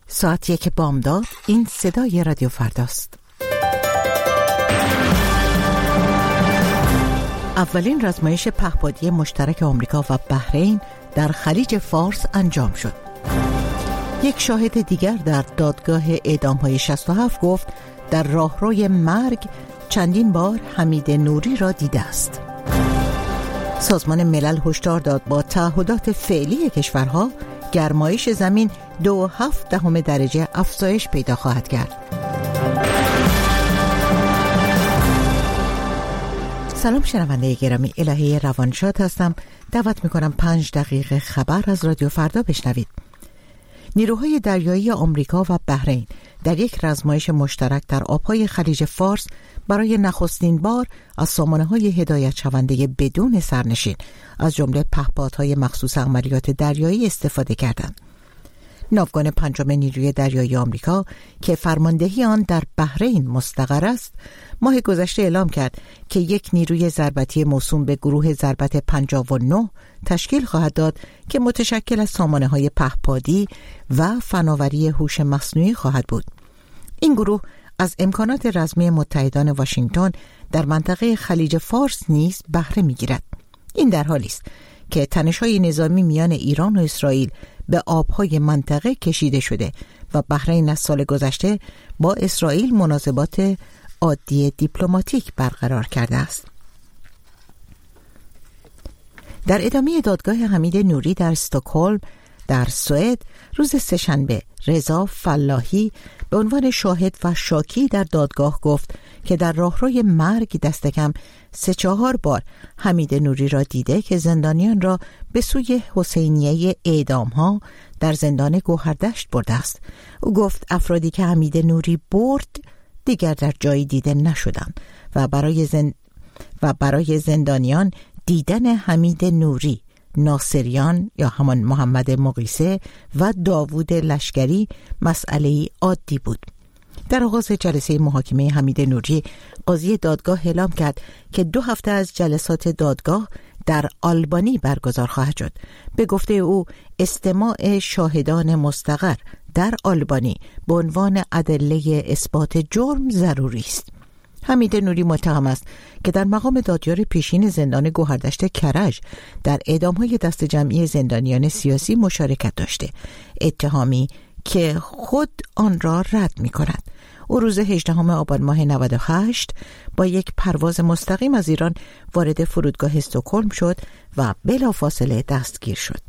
ساعت 1 بامداد. این صدای رادیو فرداست. اولین رزمایش پهپادی مشترک آمریکا و بحرین در خلیج فارس انجام شد. یک شاهد دیگر در دادگاه اعدام‌های 67 گفت در راهروی مرگ چندین بار حمید نوری را دیده است. سازمان ملل هشدار داد با تعهدات فعلی کشورها گرمایش زمین 2.7 درجه افزایش پیدا خواهد کرد. سلام شنونده گرامی، الهه روانشاد هستم. دعوت میکنم 5 دقیقه خبر از رادیو فردا بشنوید. نیروهای دریایی آمریکا و بحرین در یک رزمایش مشترک در آبهای خلیج فارس برای نخستین بار از سامانه‌های هدایت شونده بدون سرنشین از جمله پهپادهای مخصوص عملیات دریایی استفاده کردند. ناوگان پنجم نیروی دریایی آمریکا که فرماندهی آن در بحرین مستقر است، ماه گذشته اعلام کرد که یک نیروی ضربتی موسوم به گروه ضربت 59 تشکیل خواهد داد که متشکل از سامانه‌های پهپادی و فناوری هوش مصنوعی خواهد بود. این گروه از امکانات رزمی متحدان واشنگتن در منطقه خلیج فارس نیز بهره می‌گیرد. این در حالی است که تنش‌های نظامی میان ایران و اسرائیل به آب‌های منطقه کشیده شده و بحرین از سال گذشته با اسرائیل مناسبات عادی دیپلماتیک برقرار کرده است. در ادامه دادگاه حمید نوری در استکهلم در سوئد روز سه‌شنبه، رضا فلاحی به عنوان شاهد و شاکی در دادگاه گفت که در راهروی مرگ دست کم 3-4 بار حمید نوری را دیده که زندانیان را به سوی حسینیه اعدام‌ها در زندان گوهردشت برده است. او گفت افرادی که حمید نوری برد دیگر در جایی دیده نشدند و برای زندانیان دیدن حمید نوری، ناصریان یا همان محمد مقیسه و داوود لشکری مسئله عادی بود. در آغاز جلسه محاکمه حمید نوری، قاضی دادگاه اعلام کرد که 2 هفته از جلسات دادگاه در آلبانی برگزار خواهد شد. به گفته او استماع شاهدان مستقر در آلبانی به عنوان ادله اثبات جرم ضروری است. حمید نوری متهم است که در مقام دادیار پیشین زندان گوهردشت کرج در اعدام‌های دست جمعی زندانیان سیاسی مشارکت داشته، اتهامی که خود آن را رد می‌کند. او روز 18 آبان ماه 98 با یک پرواز مستقیم از ایران وارد فرودگاه استکهلم شد و بلافاصله دستگیر شد.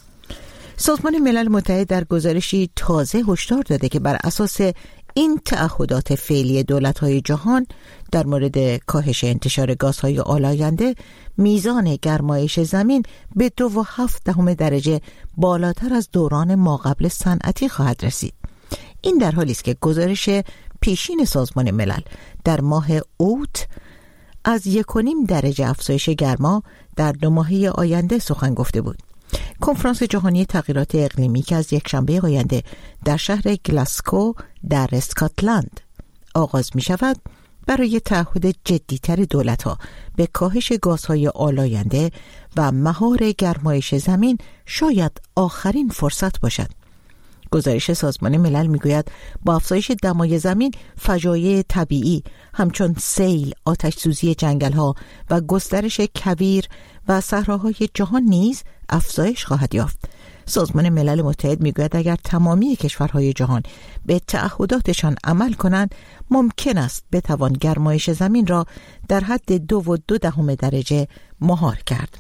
سازمان ملل متحد در گزارشی تازه هشدار داده که بر اساس این تعهدات فعلی دولت‌های جهان در مورد کاهش انتشار گازهای آلاینده، میزان گرمایش زمین به 2.7 درجه بالاتر از دوران ماقبل صنعتی خواهد رسید. این در حالی است که گزارش پیشین سازمان ملل در ماه اوت از 1.5 درجه افزایش گرما در 2 ماهه آینده سخن گفته بود. کنفرانس جهانی تغییرات اقلیمی که از یکشنبه آینده در شهر گلاسکو در اسکاتلند آغاز می شود، برای تعهد جدی‌تر دولت‌ها به کاهش گازهای آلاینده و مهار گرمایش زمین شاید آخرین فرصت باشد. گزارش سازمان ملل میگوید با افزایش دمای زمین، فجایع طبیعی همچون سیل، آتش سوزی جنگل‌ها و گسترش کویر و صحراهای جهان نیز افزایش خواهد یافت. سازمان ملل متحد میگوید اگر تمامی کشورهای جهان به تعهداتشان عمل کنند، ممکن است بتوان گرمایش زمین را در حد 2.2 درجه مهار کرد.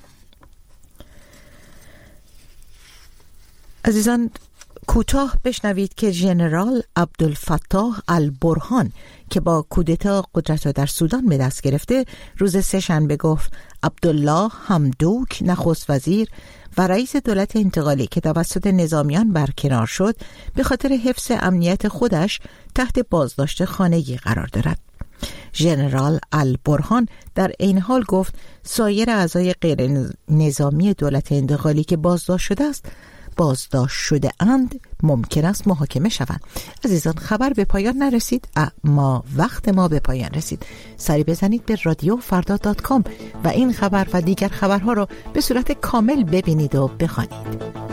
عزیزان، کوتاه بشنوید که ژنرال عبدالفتاح البرهان که با کودتا قدرت را در سودان به دست گرفته، روز سه‌شنبه گفت عبدالله حمدوک نخست وزیر و رئیس دولت انتقالی که توسط نظامیان برکنار شد، به خاطر حفظ امنیت خودش تحت بازداشت خانگی قرار دارد. ژنرال البرهان در این حال گفت سایر اعضای غیر نظامی دولت انتقالی که بازداشت شده اند ممکن است محاکمه شوند. عزیزان، خبر به پایان نرسید، اما وقت ما به پایان رسید. سری بزنید به radioffarda.com و این خبر و دیگر خبرها را به صورت کامل ببینید و بخوانید.